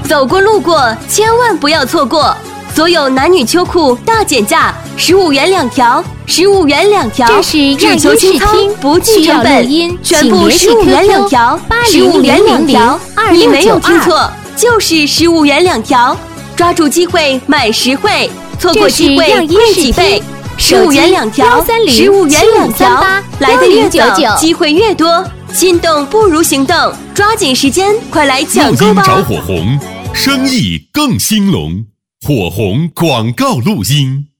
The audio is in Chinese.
走过路过千万不要错过，所有男女秋裤大减价，15元2条，15元2条。 这是样音视听， 不计成本，全部15元2条，15元2条。你没有听错，就是15元2条。抓住机会买实惠，错过机会贵几倍。15元2条，15元2条。来的越早，机会越多。心动不如行动，抓紧时间，快来抢购吧！ 录音找火红，生意更兴隆。火红广告录音。